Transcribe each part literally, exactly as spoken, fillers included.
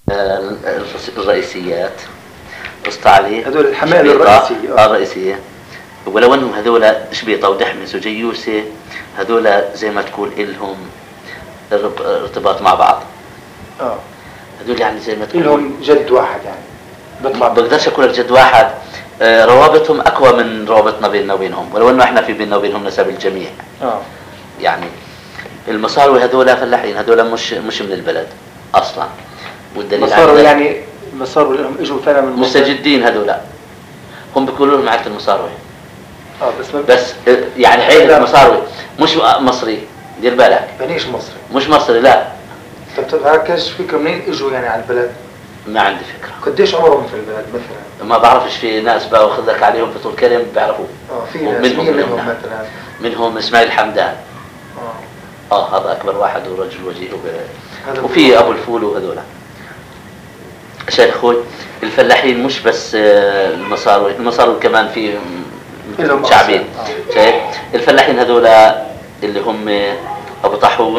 آه، الرئيسيات قصت عليه هذول الحمائل الرئيسية اه الرئيسية، ولو انهم هذول شبيطة ودحمس وجيوسة، هذول زي ما تقول إلهم ارتباط مع بعض. اه هذول يعني زي ما تقول إلهم جد واحد، يعني بطلع بقدرش اقول الجد واحد. آه، روابطهم اقوى من روابطنا بيننا وبينهم، ولو انه احنا في بيننا وبينهم نسب الجميع. اه يعني المصاروي هذول فلاحين، هذول مش مش من البلد اصلا، والدليل مصاروا يعني مصاروا لهم اجوا فعلا من مستجدين هذول، هم بيقولوا لهم عائلة المصاروي. اه بس بس يعني عائلة المصاروي مش مصري، دير بالك. يعني ايش مصري؟ مش مصري لا. طب تعرفش فكره منين اجوا يعني على البلد؟ ما عندي فكره. قديش عمرهم في البلد مثلا؟ ما بعرفش، في ناس بقى واخذ لك عليهم في طول كلام بيعرفوه. اه في ناس منهم, منهم مثلا منهم اسماعيل حمدان. اه اه هذا اكبر واحد ورجل وجيه، وفي ابو الفول وهذولا. شيخ اخوي الفلاحين مش بس المصاروي، المصاروي كمان في شعبين. آه. شايف الفلاحين هذولا اللي هم ابو طاحون،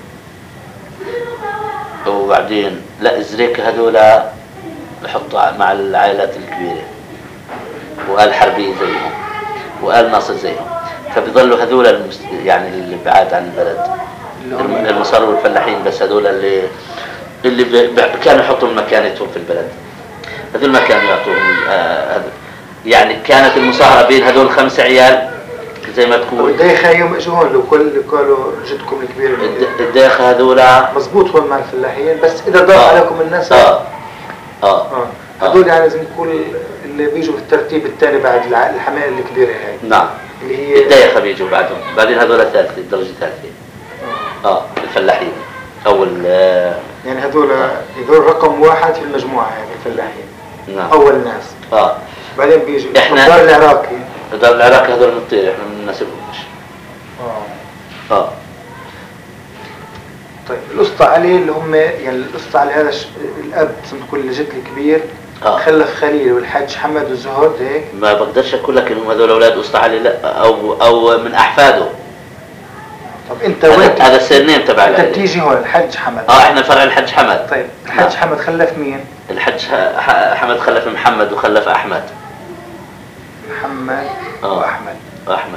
وبعدين لا الزريكة هذولا بحطوا مع العائلات الكبيرة، وآل حربية زيهم وآل ناصر زيهم، فبيظلوا هذولا المست... يعني اللي بعاد عن البلد، المصاروي والفلاحين بس، هذولا اللي اللي ب... ب... كانوا يحطوا مكانتهم في البلد، هذول ما كانوا يعطوهم. آه... يعني كانت المصاهرة بين هذول خمس عيال زي ما تقول. الدايخة يوم اجوا هون لو كل قالوا جدكم الكبير الدايخة هذولا مزبوط هون مع الفلاحين، بس إذا ضاق آه. عليكم الناس اه اه, آه. هذول يعني لازم نقول اللي بيجوا في الترتيب الثاني بعد الحمائل الكبيرة هاي. نعم اللي هي الدايخة بيجوا بعدهم، بعدين هذول الثالثة الدرجة الثالثة. اه اه الفلاحين أول آه يعني هذول آه. هذول رقم واحد في المجموعة يعني الفلاحين. نعم أول ناس. اه بعدين بيجوا احنا الدار العراقي. الدار العراقي هذول نطير احنا ما نناسبهمش. اه اه طيب القصة عليه اللي هم يعني القصة على هذا ش... الأب اسمه تقول الجد الكبير آه. خلف خليل والحاج حمد والزهد هيك. ما بقدرش أقول لك إنهم هذول أولاد قصة علي لا، أو أو من أحفاده. طب أنت وين هذا السرنيم تبع أنت بتيجي هون الحاج حمد. اه احنا فرع الحاج حمد. طيب الحاج نعم. حمد خلف مين؟ الحاج حمد خلف محمد وخلف أحمد. محمد آه. وأحمد. أحمد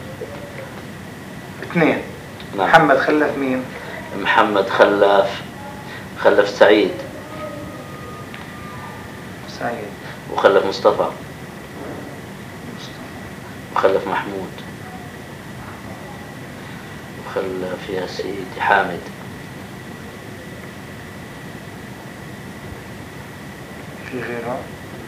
اثنين. نعم. محمد خلف مين؟ محمد خلف خلف سعيد. سعيد. وخلف مصطفى. مصطفى. وخلف محمود. وخلف يا سيدي حامد. في غيرها؟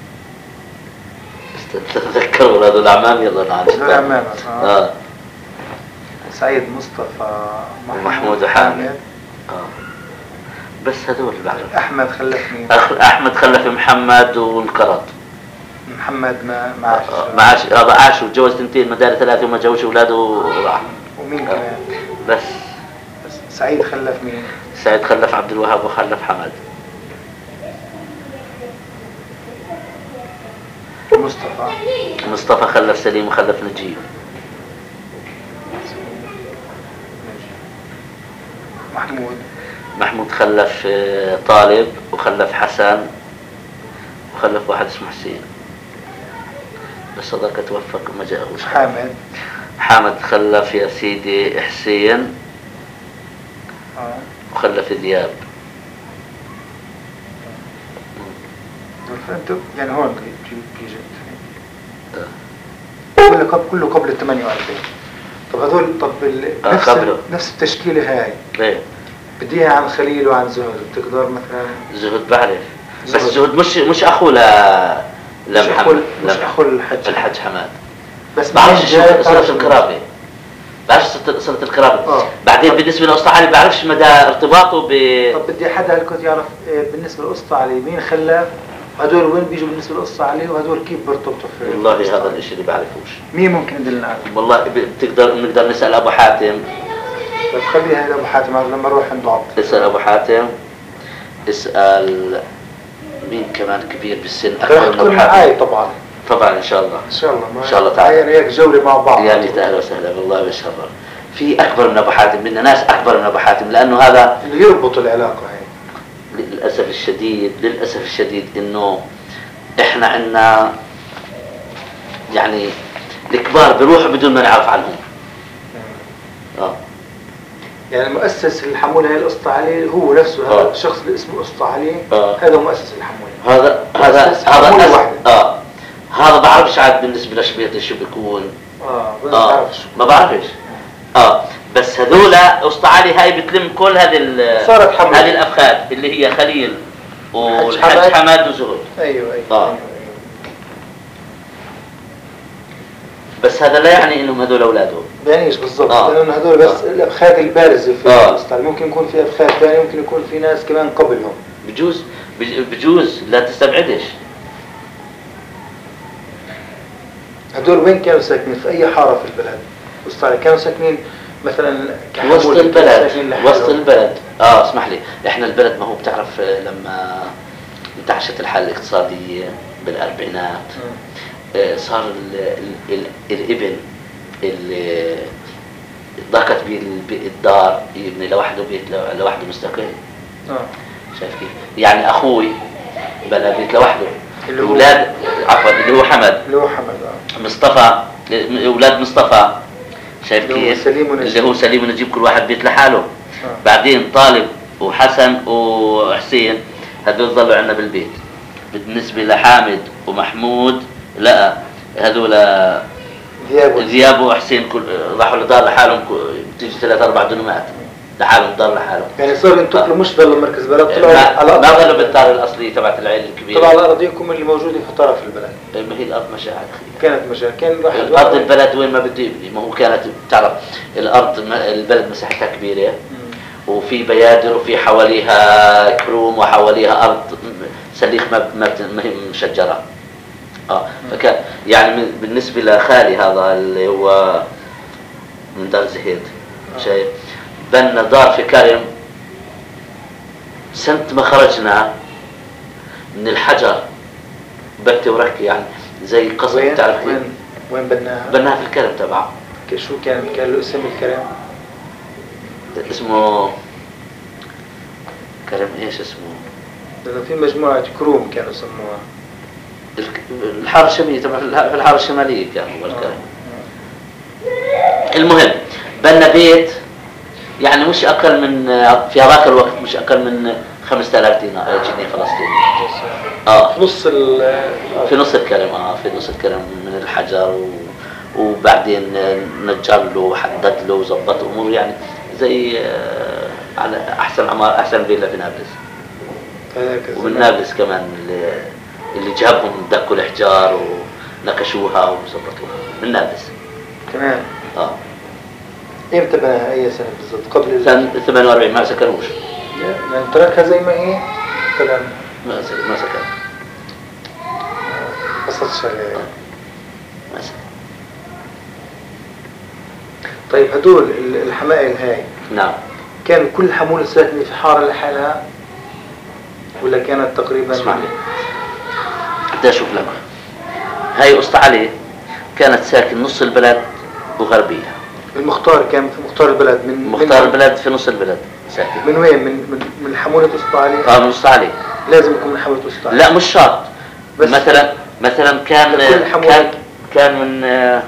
تذكروا هذول الأعمام يلا نعرف. هذول الأعمام اه. آه. سعيد مصطفى محمود وحامد. اه بس هذول بعرف. احمد خلف مين؟ احمد خلف محمد وانقرض. محمد ما ما عاش. ما عاش هذا عاش وتجوز اثنتين مدار ثلاثه وما جوزش اولاده وراح. ومين كمان؟ آه. بس بس سعيد خلف مين؟ سعيد خلف عبد الوهاب وخلف حمد. مصطفى. مصطفى خلف سليم وخلف نجيب. محمود. محمود خلف طالب وخلف حسن وخلف واحد اسمه حسين، بس هذاك توفى وما جاءهوش. حامد. حامد خلف يا سيدي حسين اه وخلف ذياب. فانتوا يعني هون بيجي كله قبل كله قبل ال ثمانية وأربعين. طب هذول طب آه نفس قبله. نفس التشكيله هاي ايه بدي اياها عن خليل وعن زهد، بتقدر مثلا؟ زهد بعرف زهد. بس زهد مش مش اخو ل لمحمد، مش اخو الحج الحج حماد. بس بعرفش صلة القرابة، بعرفش صلة القرابة. آه. بعدين بالنسبة لأسطى علي بعرفش مدى ارتباطه ب. طب بدي حدا كنت يعرف بالنسبة لأسطى علي مين خلف، هدول وين بيجوا بالنسبة لأسطى علي، وهدول كيف برتبطوا في؟ والله هذا الاشي اللي بعرفوش. مين ممكن يدلنا عنه؟ والله بتقدر نقدر نسأل أبو حاتم. طيب خليها إلى أبو حاتم لما نروح عند عبد. اسأل أبو حاتم، اسأل مين كمان كبير بالسن أكثر من أبو حاتم. طبعا طبعا إن شاء الله. إن شاء الله. إن شاء الله تعالى. يعني هيك جولة مع بعض. يعني أهلا وسهلا والله بشرف. في أكبر من أبو حاتم، بدنا ناس أكبر من أبو حاتم، لأنه هذا اللي يربط العلاقة هي. للأسف الشديد للأسف الشديد إنه إحنا عنا يعني الكبار بيروحوا بدون ما نعرف عنهم. آه. يعني مؤسس الحمولة هي القصة عليه هو نفسه، هذا الشخص اللي اسمه قصة عليه آه. هذا مؤسس الحمولة. هذا هذا هذا واحد. اه هذا بعرفش عاد بالنسبة لشبيطة شو بيكون. اه ما آه. بعرفش. ما بعرفش. اه بس هذولا قصة علي هاي بتلم كل هذه صارت حمولة هذه الأفخاذ اللي هي خليل والحج حماد وزهد. ايوه ايوه, آه. أيوة. بس هذا لا يعني انهم هذول اولاده. بيعنيش بالضبط، آه. لانه هذول بس آه. الابخاذ البارزه في آه. القصة. ممكن يكون في ابخاذ ثانيه، ممكن يكون في ناس كمان قبلهم. بجوز بجوز لا تستبعدش. هذول وين كانوا ساكنين؟ في اي حاره في البلد؟ قصة كانوا ساكنين مثلا وسط البلد. وسط البلد. اه اسمح لي، احنا البلد ما هو بتعرف لما انتعشت الحالة الاقتصادية بالاربعينات آه صار ال ال ال الابن اللي ضاقت به الدار يبني لوحده بيت لوحده مستقل. اه شايف كيف؟ يعني اخوي بنى بيت لوحده. الاولاد عفوا اللي هو حمد اللي هو حمد اه مصطفى اولاد مصطفى شايف كيف؟ اللي هو سليم ونجيب كل واحد بيت لحاله. آه. بعدين طالب وحسن وحسين هذول ظلوا عندنا بالبيت. بالنسبة لحامد ومحمود لا هذول ذياب وحسين كل راحوا لدار لحالهم، بتيجي ثلاث اربع دنمات لحالهم دار لحالهم. يعني صار ينتقلوا مش ضلوا مركز بلد، طلعوا على ما ظلوا بالدار الاصليه تبعت العيله الكبيره. طلعوا على اراضيكم اللي موجوده في طرف البلد. ما هي الارض مشاعر كانت مشاعر كان واحد الارض البلد وين ما بده يبني، ما هو كانت بتعرف الارض البلد مساحتها كبيره وفي بيادر وفي حواليها كروم وحواليها ارض سليخ ما ما هي مشجره. اه فكان يعني بالنسبه لخالي هذا اللي هو من دار زهيد شايف بنى دار في كرم سنة ما خرجنا من الحجر بكتي وركي يعني زي قصر بتعرف وين وين بناها؟ بناها في الكرم تبعه. شو كان كان له اسم الكرم؟ اسمه كرم ايش اسمه؟ لأنه في مجموعة كروم كانوا يسموها الحارة الشمالية تبع في الحارة الشمالية كان هو الكرم. المهم بنى بيت يعني مش أقل من في هذاك الوقت مش أقل من خمسة آلاف دينار جنيه فلسطيني. آه في نص ال في نص الكرم آه في نص الكرم من الحجر و وبعدين نجر له وحدد له وظبط أموره يعني زي آه على أحسن عمار أحسن فيلا في نابلس. ومن نابلس كمان اللي اللي جابهم دكوا الأحجار ونكشوها وظبطوها من نابلس. كمان. آه. امتى بناها اي سنه بالضبط؟ قبل سنة ثمانية وأربعين ما سكنوش. يعني تركها زي ما هي كلام ما ما سكن. قصة شرعية. ما سكن. طيب هدول الحمائل هاي نعم كان كل حمولة ساكنة في حارة لحالها ولا كانت تقريبا؟ اسمع لي بدي اشوف لك. هاي قصة علي كانت ساكن نص البلد وغربية. المختار كان في مختار البلد من مختار من البلد في نص البلد ساكن. من وين؟ من من من حمولة قصة علي؟ اه من قصة علي. لازم يكون من حمولة قصة علي؟ لا مش شرط. مثلا مثلا كان كان كان من آه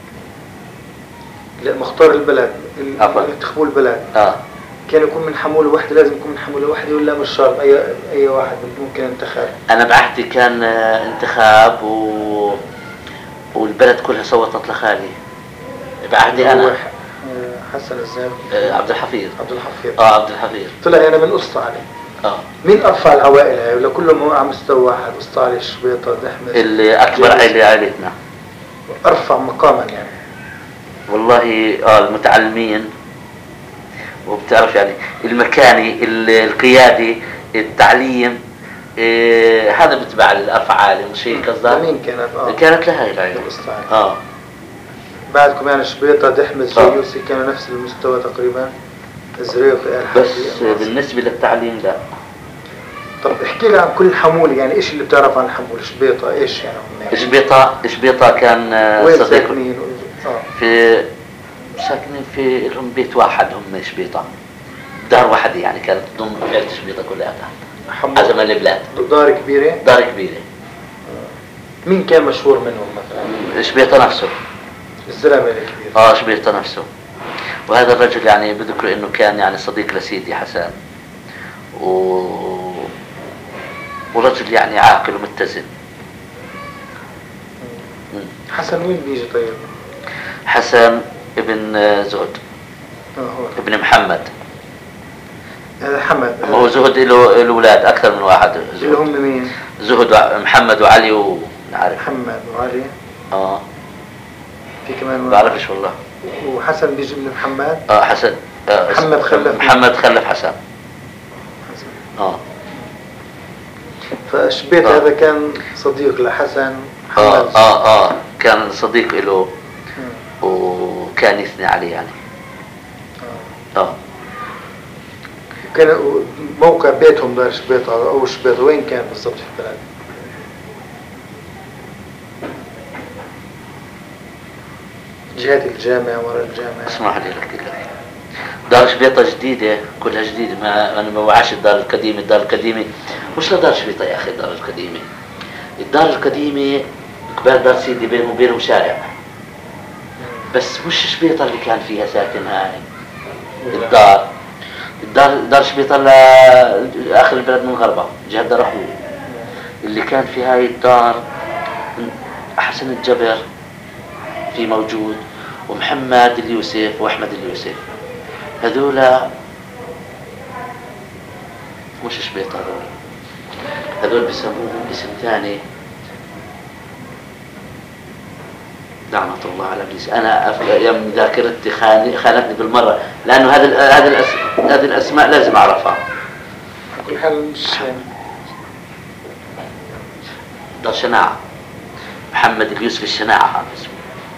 لا مختار البلد اللي انتخبوا البلد اه كان يكون من حمولة واحدة، لازم يكون من حمولة واحدة ولا مش شرط اي اي واحد ممكن انتخاب؟ انا بعهدي كان انتخاب و والبلد كلها صوتت لخالي بعهدي انا. حسن الزاوي آه عبد الحفيظ. عبد الحفيظ اه عبد الحفيظ طلع يعني من قصة علي. اه مين ارفع العوائل هاي ولا كلهم على مستوى واحد؟ قصة علي شبيطة دحمة اللي اكبر عائلة عائلتنا ارفع مقاما يعني. والله اه المتعلمين وبتعرف يعني المكاني القيادي التعليم إيه هذا بتبع الافعال مش هيك قصدك؟ مين كانت؟ اه كانت لها العائله اه بعدكم يعني شبيطة دحمة سيوسي كانوا نفس المستوى تقريبا الزريقي بس بالنسبه للتعليم لا. طب احكي لي عن كل حمولة يعني ايش اللي بتعرف عن حمولة شبيطة ايش يعني هم؟ شبيطة شبيطة كان وين ساكنين؟ اه في ساكنين في لهم بيت واحد هم شبيطة دار واحدة يعني كانت تضم عيلة شبيطة كلها. عزم البلاد. دار كبيرة؟ دار كبيرة. مين كان مشهور منهم مثلا؟ شبيطة نفسه. الزلمة الكبير. اه شبيطة نفسه. وهذا الرجل يعني بذكر انه كان يعني صديق لسيدي حسن. و... ورجل يعني عاقل ومتزن. حسن وين بيجي طيب؟ حسن ابن زهد. اه ابن محمد. هذا حمد. ما هو زهد له الاولاد اكثر من واحد. زهد. اللي هم مين؟ زهد محمد وعلي ونعرف. محمد وعلي. اه في كمان ما بعرفش والله. وحسن بيجي من محمد. اه حسن. آه محمد خلف. محمد خلف حسن. حسن. اه فشبيت آه. هذا كان صديق لحسن. اه اه اه كان صديق له وكان يثني عليه يعني. اه, آه. كان موقع بيتهم دار شبيطة أو شبيطة وين كان بالضبط في البلد؟ جهة الجامعة ورا الجامعة. اسمح لي لك لك دار شبيطة جديدة كلها جديدة. ما أنا ما وعاش الدار القديمة. الدار القديمة مش لدار شبيطة يا أخي. الدار القديمة الدار القديمة قبال دار سيدي بينهم وبينهم شارع. بس مش شبيطة اللي كان فيها ساكن هاي الدار. الدار دار شبيطة لآخر البلد من غربة جهة دار أخوه. اللي كان في هاي الدار حسن الجبر في موجود ومحمد اليوسف وأحمد اليوسف. هذولا مش شبيطة. هذول هذول بيسموهم اسم ثاني. لعنة الله على ابليس. انا أف... يوم ذاكرتي خان... خانتني بالمره لانه هذه هذه الأس... هذه الاسماء لازم اعرفها. كل حال مش دار شناعه. محمد اليوسف الشناعه هذا اسمه.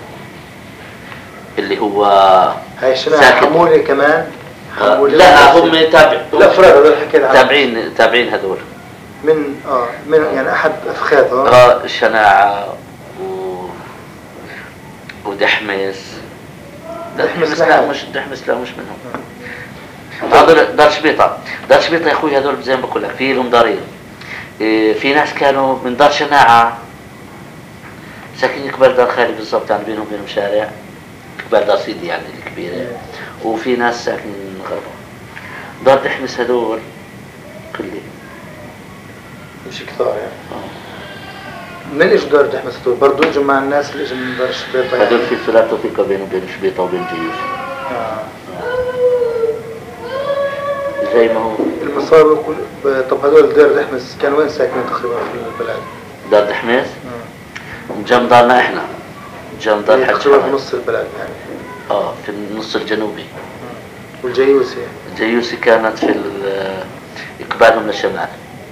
اللي هو هاي الشناعه حمولي كمان. حمولي لا هم تابع الافراد هذول حكيت عنهم. تابعين تابعين هذول من اه من يعني احد افخاذهم. اه الشناعه و... ودحمس. دحمس لا مش دحمس لا مش منهم. هذول دار شبيطة. دار شبيطة يا اخوي هذول زي ما بقول لك في لهم دارين. إيه في ناس كانوا من دار شناعة ساكنين قبال دار خالي بالضبط يعني بينهم وبينهم شارع قبال دار سيدي يعني الكبيرة. وفي ناس ساكنين من غربة. دار دحمس هذول كلهم مش كثار يعني. آه. من ايش دار دحمس هذول؟ برضه اجوا مع الناس اللي اجوا من دار شبيطة يعني. هذول في صلات وثيقة بينهم وبين شبيطة وبين جيوش. آه. زي ما هو المصاري كل. طب هذول دار دحمس كانوا وين ساكنين تقريبا في البلد؟ دار دحمس؟ اه جنب دارنا احنا. جنب دار حج تقريبا في نص البلد يعني. اه في النص الجنوبي. آه. والجيوسي؟ الجيوسي كانت في اقبالهم للشمال.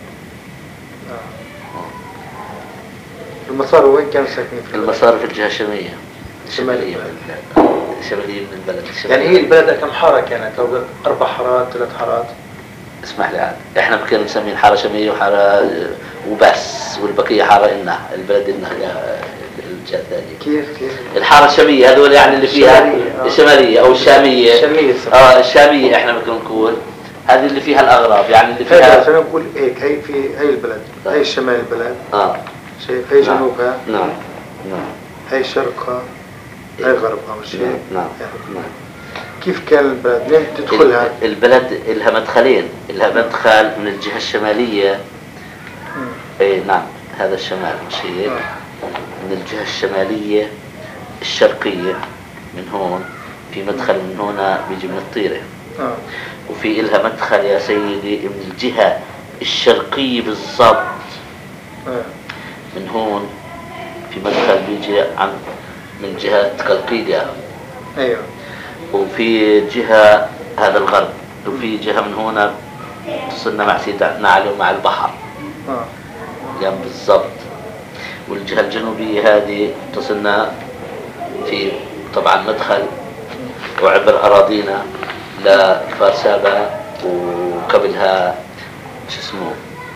المصاري وين كانوا ساكنين في البلد؟ المصاري في الجهة الشمالية. الشمالية من البلد. الشمالية من البلد. يعني هي البلد كم حارة كانت؟ لو قلت أربع حارات ثلاث حارات؟ اسمح لي عاد احنا كنا مسمين حارة شمالية وحارة وبس والبقية حارة إنها البلد إنها الجهة الثانية. كيف كيف؟ الحارة الشامية هذول يعني اللي فيها الشمالية, الشمالية أو الشامية. الشامية اه الشامية احنا بدنا نقول هذه اللي فيها الأغراب يعني اللي فيها. خلينا نقول هيك هي في هي البلد آه. هي شمال البلد. اه شايف هي جنوبها. نعم نعم. هي شرقها. هي غربها مش هيك؟ نعم نعم. كيف كان البلد؟ منين تدخلها؟ البلد لها مدخلين. لها مدخل من الجهة الشمالية. اي نعم هذا الشمال مش هيك. من الجهة الشمالية الشرقية من هون في مدخل من هنا بيجي من الطيرة. آه. وفي إلها مدخل يا سيدي من الجهة الشرقية بالضبط. آه. من هون في مدخل بيجي عن من جهة قلقيلية. ايوه. وفي جهة هذا الغرب. وفي جهة من هنا تصلنا مع سيدنا علي ومع البحر. اه يعني بالضبط. والجهة الجنوبية هذه تصلنا في طبعا مدخل وعبر أراضينا لفارسابة وقبلها شو اسمه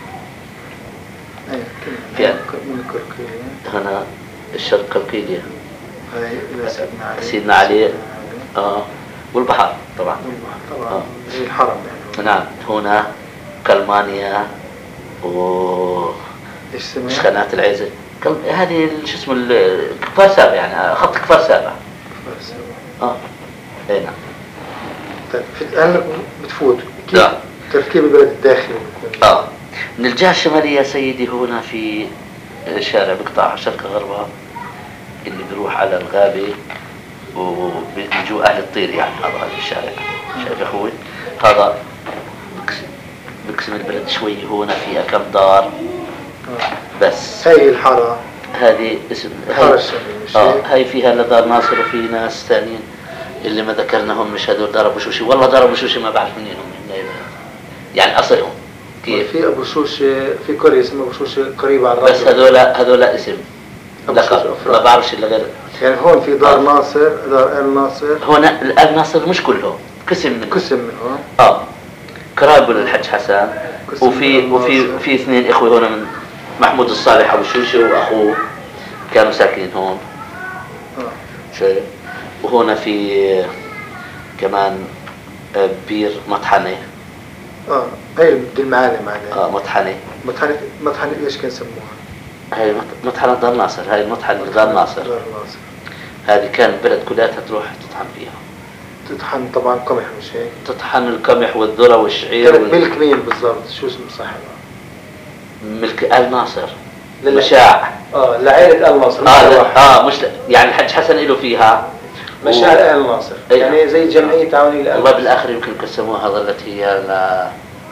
ايوه في من كركيلية هنا الشرق كركيلية. هاي إلى سيدنا علي. سيدنا علي اه والبحر طبعا. والبحر طبعا آه. زي الحرم يعني. نعم هنا كلمانيا اوه ايش اسمها؟ مش قناة العزة، هذه شو اسمه كفار سابع، يعني خط كفار سابع. كفار سابع. اه اي نعم. طيب هلا بتفوت كيف لا. تركيب البلد الداخلي؟ اه من الجهة الشمالية سيدي هنا في شارع بقطاع شرق غربها اللي بيروح على الغابة وبيجوا أهل الطير، يعني هذا هذا الشارع شايف يا أخوي، هذا بقسم البلد شوي. هنا في كم دار بس. هاي الحارة هذه اسم الحارة الشمالية. اه هاي فيها لدار ناصر وفي ناس ثانيين اللي ما ذكرناهم مش هذول دار أبو شوشي. والله دار أبو شوشي ما بعرف منين هم يعني أصلهم كيف. في أبو شوشي في قرية اسمها أبو شوشي قريبة على الرابطة، بس هذول هذول اسم لقب ما بعرفش إلا غير. يعني هون في دار آه. ناصر، دار آل ناصر. هنا الآل ناصر مش كلهم، قسم منهم. قسم منهم اه قرابة للحج حسن. وفي وفي في اثنين اخوة هنا من محمود الصالح ابو شوشي واخوه كانوا ساكنين هون. اه شايف. وهنا في كمان بير مطحنة. اه هي المعالم عليها. اه مطحنة. مطحنة مطحنة ايش كان يسموها؟ هاي مطحنة دار ناصر، هاي مطحنة دار ناصر. دار ناصر. هذه كان البلد كلها تروح تطحن فيها. تطحن طبعا قمح مش هيك؟ تطحن القمح والذرة والشعير. كانت وال... ملك مين بالضبط؟ شو اسم صاحبها؟ ملك آل ناصر. للمشاع. اه لعائلة آل ناصر. اه اه مش ل... يعني الحج حسن له فيها. مشاع و... آل ناصر. أيه. يعني زي جمعية تعاونية لآل والله بالاخر يمكن قسموها ظلت هي ل...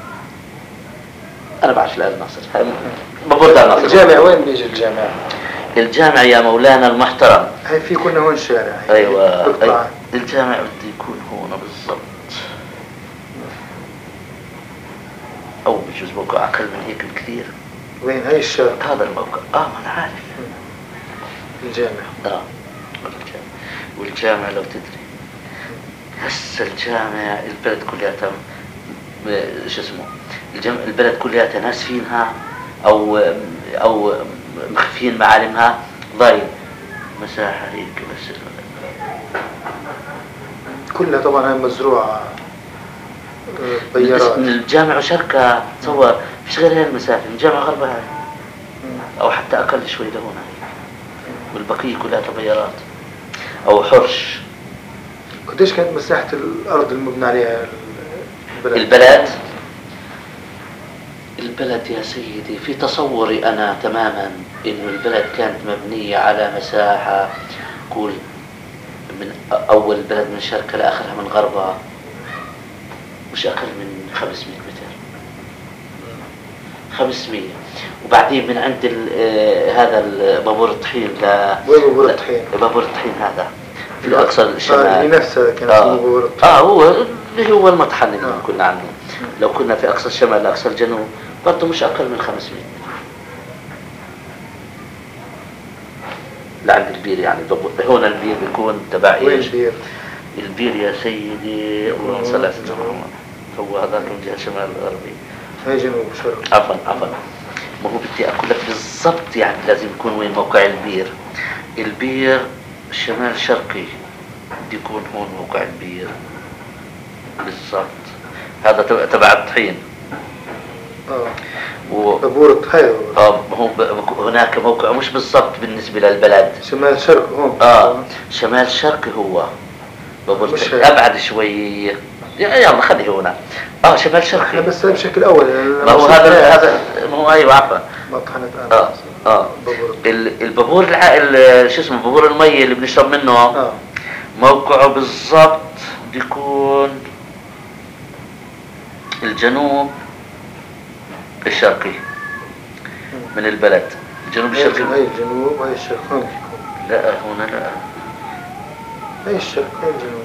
انا بعرف آل ناصر. بابور دار ناصر. الجامع وين بيجي الجامع؟ الجامع يا مولانا المحترم. هي في كنا هون شارع. ايوه أي... الجامع بده يكون هون بالضبط. او بجوز موقع اقل من هيك بكثير. وين هاي الشارع؟ هذا الموقع. اه ما انا عارف. الجامع. اه والجامع. والجامع لو تدري هسه الجامع البلد كلها شو اسمه الجامع البلد كلها ناس فينها او او مخفين معالمها ضايل مساحة هيك بس كلها طبعا هاي مزروعة بيارات. من الجامع وشركة تصور فيش غير هاي المسافة من الجامع غربها هاي او حتى اقل شوي لهنا والبقية كلها بيارات او حرش. قديش كانت مساحة الارض المبنى عليها البلد؟ البلد البلد يا سيدي في تصوري أنا تماما إنه البلد كانت مبنية على مساحة قول من أول البلد من شرقها لآخرها من غربها مش أقل من خمسمائة متر. خمسمائة. وبعدين من عند هذا بابور الطحين ل وين بابور الطحين؟ بابور الطحين هذا في الأقصى الشمال. آه نفسه كان آه. بابور الطحين. آه هو اللي هو المطحن اللي آه. كنا عنه. لو كنا في أقصى الشمال لأقصى الجنوب برضه مش أقل من خمسمائة لعند البير. يعني هون البير بيكون تبع ايش؟ وين البير؟ البير يا سيدي اللهم صل على سيدنا محمد هو هذاك من جهة الشمال الغربي. هي جنوب شرق. عفوا عفوا ما هو بدي أقول لك بالضبط يعني لازم يكون وين موقع البير. البير شمال شرقي بده يكون هون موقع البير بالضبط. هذا تبع الطحين. اه و... بابور الطحين. اه هو هناك موقع مش بالضبط بالنسبة للبلد. شمال شرق هون. اه شمال شرقي هو بابور الطحين ابعد شوي. يلا خليه هنا. اه شمال شرقي. احنا بس بشكل اول ما هو هذا هذا ما هو ايوه عفوا. مطحنة اه اه البابور العائل شو اسمه بابور المية اللي بنشرب منه. اه موقعه بالضبط بيكون الجنوب الشرقي من البلد. الجنوب الشرقي. هاي الجنوب هاي الشرق هون. لا هنا لا. هاي الشرق هاي الجنوب.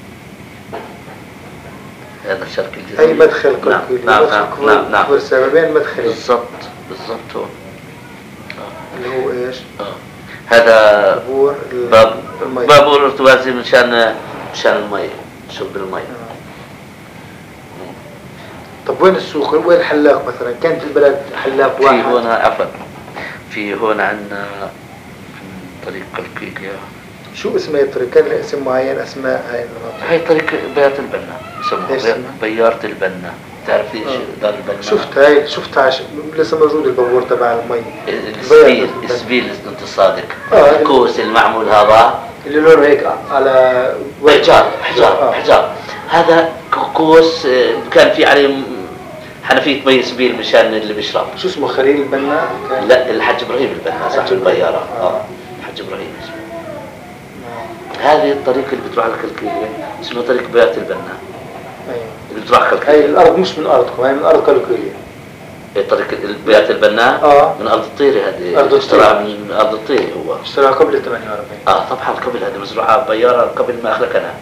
هذا الشرق الجنوب. هاي مدخل كل نعم نعم نعم نعم, نعم. بين مدخلين. بالضبط بالضبط هون. آه. اللي هو ايش؟ اه هذا بابور باب بابور ارتوازي مشان مشان المي شرب المي. آه. طب وين السوق؟ وين الحلاق مثلا؟ كانت البلد حلاق واحد؟ في هنا عفوا في هنا عندنا طريق قلقيقيا. شو اسمها الطريق؟ كان لها اسم معين؟ اسماء هاي المناطق؟ هاي طريق بيارة البنا يسموها بيارة البنا. تعرفيش دار البنا؟ شفت هاي شفتها عش... لسه موجود البابور تبع المي. السبيل السبيل انت الصادق. آه الكوس المعمول هذا اللي لونه هيك على حجار حجار آه. حجار. هذا كوس كان في عليه حنفيه مي سبيل مشان اللي بيشرب. شو اسمه خليل البنا؟ كان لا الحج ابراهيم البنا صاحب البياره. اه, آه. الحج ابراهيم اسمه. آه. هذه الطريق اللي بتروح على كلكيليه اسمه طريق بيات البنا. ايوه اللي بتروح كلكيليه. هي الارض مش من ارضكم، هي من ارض كلكيليه. طريق بيات البنا اه من ارض الطيري. هذه ارض اشتراها من ارض الطيري. هو اشتراها قبل ثمانية وأربعين. اه طبعا قبل. هذه مزروعه بياره قبل ما اخلقنا.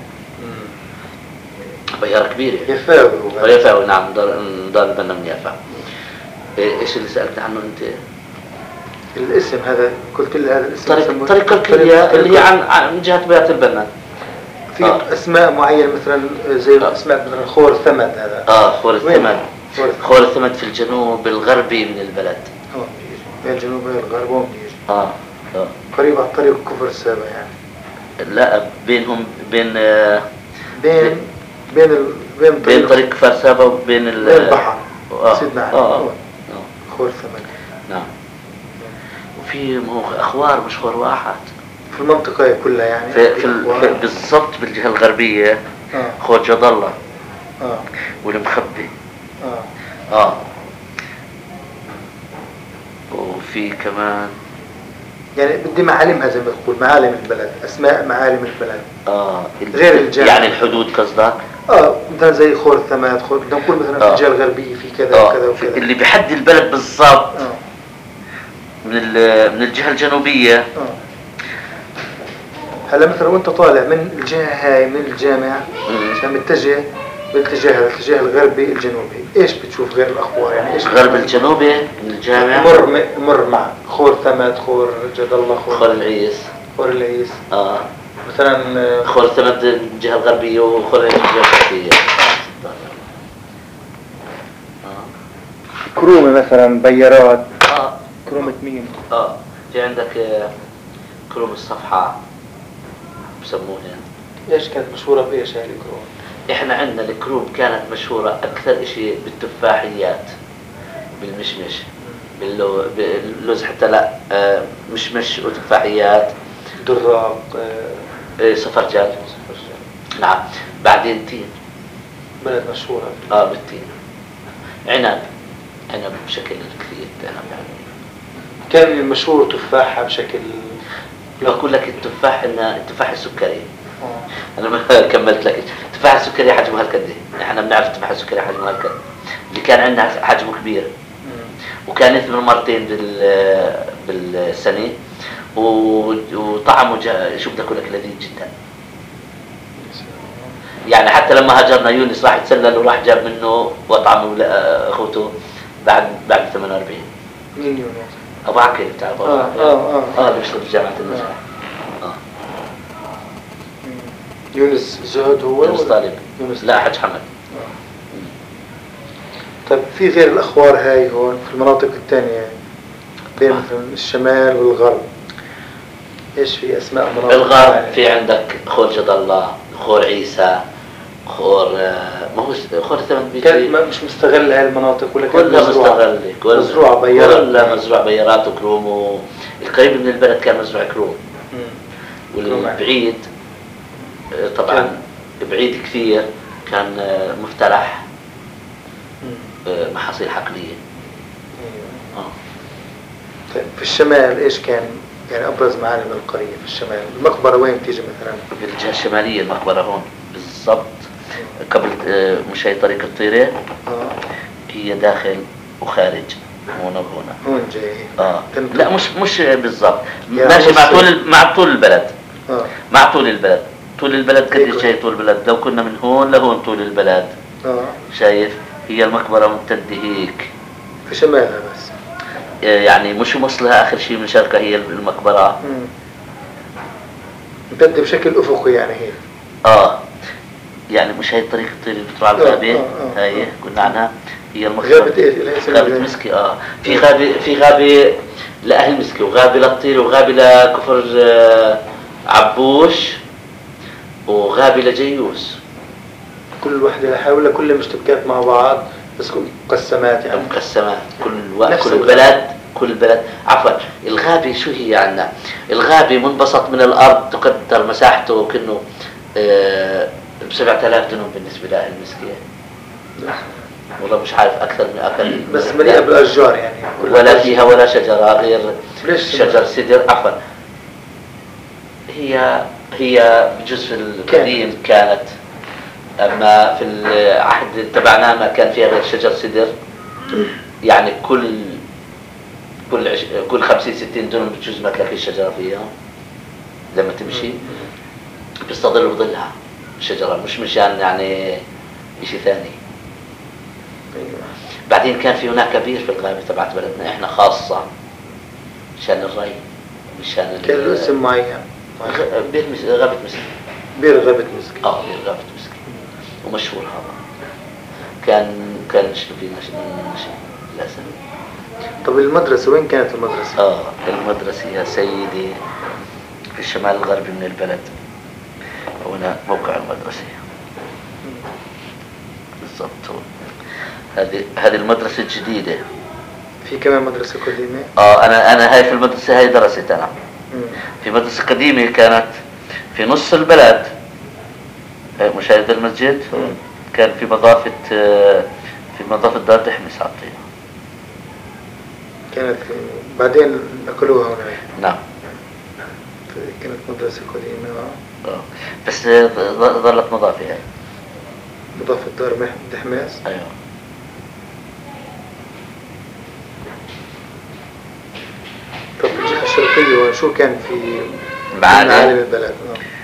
بياره كبيره. يفاوي. يفاوي نعم. دار دار البنا من يافا. ايش اللي سالت عنه انت؟ الاسم هذا قلت لي هذا الاسم طريق طريق كلكيليه اللي هي عن عن جهه بيات البنا. في آه. اسماء معينه مثلا زي آه. اسماء مثلا خور ثمد هذا. اه خور الثمد. خور الثمد في الجنوب الغربي من البلد. اه بين الجنوب والغرب وين بيجي؟ اه اه قريب على طريق كفر السابع يعني. لا بينهم بين آه بين بين ال... بين طريق بين طريق كفر السابع وبين ال... بين البحر. آه. سيدنا علي. آه. آه. خور ثمد. نعم. وفي اخوار مش خور واحد. في المنطقة كلها يعني. في, في, في بالضبط بالجهة الغربية. آه. خور جد الله. اه والمخبي. اه اه وفي كمان يعني بدي معالمها زي ما تقول معالم البلد، اسماء معالم البلد. اه غير الجامع يعني الحدود قصدك؟ اه مثلا زي خور الثماد، خور بدنا نقول مثلا في الجهه الغربيه في كذا آه. وكذا وكذا اللي بيحدي البلد بالضبط. اه من من الجهه الجنوبيه. اه هلا مثلا وانت طالع من الجهه هاي من الجامع عشان متجه باتجاه هذا الاتجاه الغربي الجنوبي، ايش بتشوف غير الاخبار يعني؟ ايش الغرب الجنوبي من الجامع مر مر مع خور ثمد، خور جد الله، خور خور العيس. خور العيس اه مثلا خور ثمد الجهه الغربيه وخور العيس الجهه الشرقيه. اه كرومه مثلا بيارات. اه كرومه مين؟ اه في عندك كروم الصفحه بسموها. ايش كانت مشهوره بايش هاي الكروم؟ احنا عندنا الكروم كانت مشهورة اكثر اشي بالتفاحيات بالمشمش باللو... باللوز حتى لا آه مشمش وتفاحيات دراق آه صفرجال. نعم. بعدين تين. بلد مشهورة اه بالتين. عنب عنب بشكل كثير. عنب يعني كان المشهور تفاحة بشكل. بقول لك التفاح انه التفاح السكري. آه. انا ما كملت لك. التفاح السكري حجمه هالقد. احنا بنعرف التفاح السكري حجمه هالقد. اللي كان عندنا حجمه كبير. مم. وكان يثمر مرتين بال بالسنه وطعمه شو بدي اقول لك لذيذ جدا. يعني حتى لما هاجرنا يونس راح يتسلل وراح جاب منه وطعمه اخوته بعد بعد ثمانية وأربعين. مين يونس؟ ابو عقيل بتعرف؟ اه اه اه اه بيشتغل في جامعه النجف. اه, آه. يونس زهد هو؟ يونس طالب. يونس لا حج حمد. آه. طيب في غير الاخبار هاي هون في المناطق الثانيه بين مثلا الشمال والغرب ايش في اسماء مناطق؟ بالغرب يعني؟ في عندك خور جد الله، خور عيسى، خور ما هو خور ثمن بيجي. كانت مش مستغل هاي المناطق ولا كانت كلها مستغله؟ كلها مزروعه بيارات. كلها مزروع بيارات وكروم. والقريب من البلد كان مزروع كروم. والبعيد طبعا كان بعيد كثير كان مفترح محاصيل حقليه. اه طيب في الشمال ايش كان يعني ابرز معالم القريه في الشمال؟ المقبره وين بتيجي مثلا؟ في الجهه الشماليه المقبره هون بالضبط قبل مش هي طريق الطيره. اه هي داخل وخارج هون وهنا. هون جاي. اه لا مش مش بالضبط ماشي مع طول مع طول البلد. اه مع طول البلد. طول البلد قديش هي طول البلد؟ لو كنا من هون لهون طول البلد. اه شايف؟ هي المقبره ممتده هيك في شمالها بس يعني مش موصلها اخر شيء من شرقها هي المقبره. امم ممتده بشكل افقي يعني هي. اه يعني مش هي الطريق الطير اللي بتروح على الغابه. آه آه هاي قلنا عنها هي المقبره. غابه ايش؟ غابه مسكي. اه في غابه في غابه لاهل مسكي وغابه للطير وغابه لكفر آه عبوش وغابه لجيوس. كل وحده لحالها ولا كل مشتبكات مع بعض بس مقسمات يعني مقسمات كل و... نفس كل الغابة. بلد كل بلد عفوا الغابة شو هي عندنا؟ الغابة منبسط من الأرض تقدر مساحته كأنه آه ب سبعة آلاف دنم بالنسبة لأهل المسكية. والله مش عارف أكثر من أقل بس مليئة بالأشجار يعني ولا فيها ولا شجرة غير ليش شجر سدر. عفوا هي هي بجزء في القديم كانت، أما في العهد تبعنا ما كان فيها غير شجر سدر. يعني كل كل عش... كل خمسين ستين دنم بجوز ما تلاقي الشجرة فيها. لما تمشي بيستظل بظلها الشجرة، مش مشان يعني شيء ثاني. بعدين كان في هناك بير في الغابة تبعت بلدنا احنا خاصة مشان الري، مشان كان له اسم معين. غ- بير مس... غابة مسكين. بير غابة مسك. اه بير غابة مسكين ومشهور هذا. كان كان نشتغل فيه نش... نش... للأسف. طب المدرسة وين كانت المدرسة؟ اه المدرسة يا سيدي في الشمال الغربي من البلد. هنا موقع المدرسة بالضبط. هذه هذه المدرسة الجديدة. في كمان مدرسة قديمة؟ اه انا انا هاي في المدرسة هاي درست انا. مم. في مدرسة قديمة كانت في نص البلد، مشاهد المسجد. مم. كان في مضافة آه، في مضافة دار دحمس عطية. كانت بعدين نقلوها هناك. نعم. كانت مدرسة قديمة. آه. بس آه، ظ- ظلت مضافة هاي. مضافة دار مح- دحماس. ايوه. طب الجهة الشرقية شو كان في معالم؟ معالم البلد؟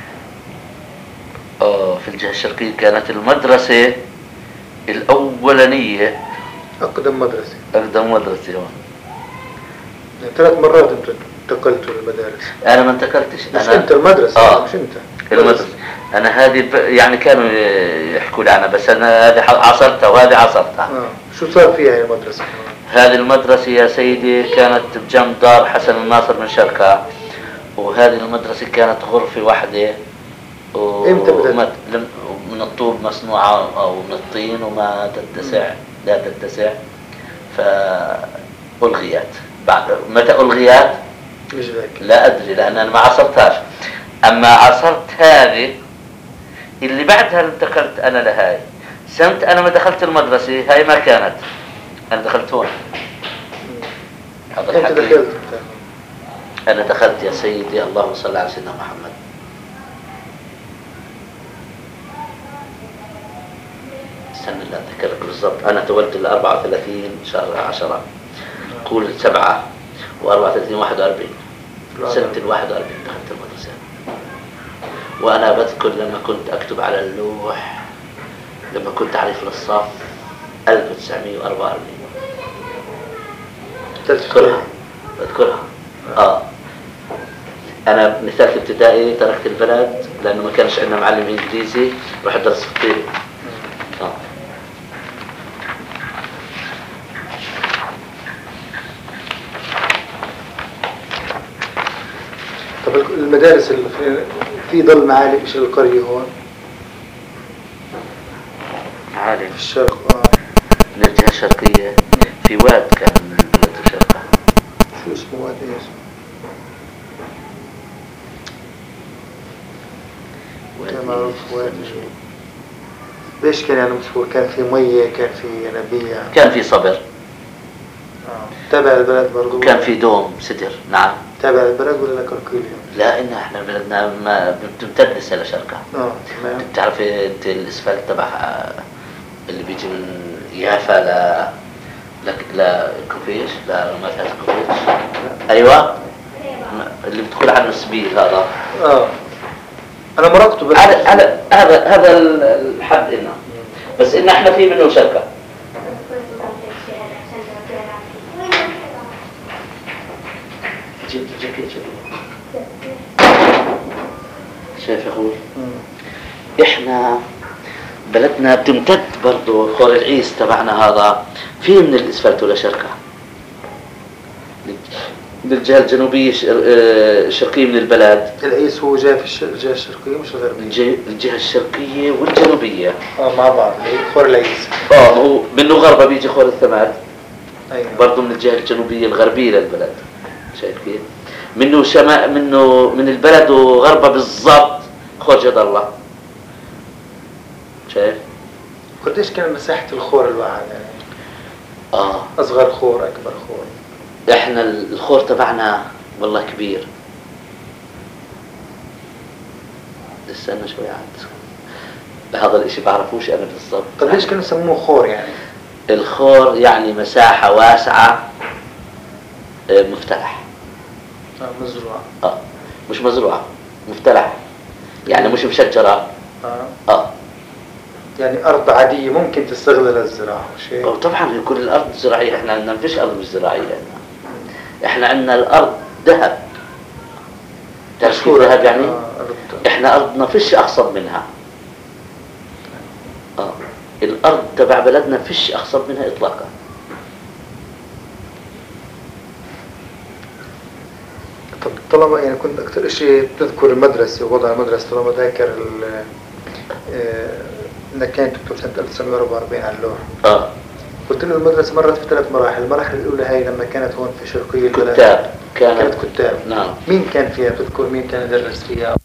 آه. اه في الجهة الشرقية كانت المدرسة الأولانية أقدم مدرسة. أقدم مدرسة هون. يعني ثلاث مرات أنت انتقلتوا للمدارس. أنا ما انتقلتش. مش أنا أنت المدرسة. آه. مش أنت المدرسة. أنا هذه ب... يعني كانوا يحكوا لي عنها، بس أنا هذه عصرتها وهذه عصرتها. آه. شو صار فيها هي المدرسة؟ هذه المدرسة يا سيدي كانت بجنب دار حسن الناصر من شركة، وهذه المدرسة كانت غرفة واحدة و... إمتى بدأت؟ وما- لم- من الطوب مصنوعة أو من الطين وما تتسع، لا تتسع، فألغيت. بعد متى ألغيت؟ مش ذاك. لا أدري لأن أنا ما عصرتهاش. أما عصرت هذه اللي بعدها انتقلت أنا لهاي. سنة أنا ما دخلت المدرسة هاي ما كانت، أنا دخلت هون. هذا أنت الحكي. دخلت أنت. أنا دخلت يا سيدي اللهم صل على سيدنا محمد. استنى لا أتذكرك بالضبط. أنا تولدت ال أربعة وثلاثين شهر عشرة، قول سبعة وأربعة وثلاثين واحد وأربعين، سنة الواحد وأربعين دخلت المدرسة. وأنا بذكر لما كنت أكتب على اللوح، لما كنت أعرف للصف ألف وتسعمائة وأربعة وأربعين. بذكرها بذكرها آه. أنا من ثالث ابتدائي تركت البلد لأنه ما كانش عندنا معلم إنجليزي، رحت درست في الطيب. آه. طب المدارس اللي في- في ضل معالم إيش القرية هون عالم في الشرق؟ آه. من الجهة الشرقية في واد كان من البلد الشرقة. شو اسمه وادي إيش؟ كان معروف وادي شو؟ ليش كان يعني مشهور؟ كان في مية، كان في ينابيع. كان في صبر، آه. تابع البلد برضو؟ وكان في دوم ستر. نعم. تابع البلد ولا كركيليا؟ لا إن احنا بلدنا ما بتمتد لسه لشرقة. اه تمام. بتعرف انت الاسفلت تبع اللي بيجي من يافا ل لك لكوفيش، لا ما فيها كوفيش. ايوه اللي بتدخل على السبيل هذا. اه انا مرقته بس. هذا هذا هذا هذا الحد هنا، بس ان احنا في منه شركه. جيب جيب جيب شايف يا اخوي؟ مم. احنا بلدنا بتمتد برضه. خور العيس تبعنا هذا في من الاسفلت ولا شركه، من الجهة الجنوبية ش- آه، الشرقية من البلد. العيس هو جاي في الش- الجهة الشرقية مش الغربية؟ الج- الجهة الشرقية والجنوبية. اه مع بعض اللي هي خور العيس. اه هو منه غربة بيجي خور الثماد، ايوه برضه من الجهة الجنوبية الغربية للبلد. شايف كيف؟ منه شمال، منه من البلد وغربة بالضبط خور جد الله. شايف؟ قديش كان مساحة الخور الواحد يعني؟ اه أصغر خور أكبر خور؟ احنا الخور تبعنا والله كبير. استنى شوي عاد، هذا الاشي بعرفوش انا بالضبط. طيب ليش كانوا يسموه خور يعني؟ الخور يعني مساحة واسعة، آه، مفتلح. اه مزروعة. اه مش مزروعة، مفتلح، يعني مش مشجرة. اه اه يعني أرض عادية ممكن تستغلها للزراعة شيء؟ أو طبعا كل الارض زراعية، احنا عندنا ما فيش ارض مش زراعية عندنا. احنا عندنا الارض ذهب. تعرف كيف ذهب يعني؟ آه أرض. احنا ارضنا فيش اخصب منها. اه الارض تبع بلدنا فيش اخصب منها اطلاقا. طب طالما يعني كنت أكثر شيء تذكر المدرسة ووضع المدرسة، طالما ذاكر ال آه، إنك كانت تكتب سنة ألف وتسعمائة وأربعة وأربعين على اللوح. اه قلت له المدرسة مرت في ثلاث مراحل، المراحل الأولى هاي لما كانت هون في شرقية البلد كتاب كانت كانت كتاب. نعم. مين كان فيها؟ تذكر مين كان يدرس فيها؟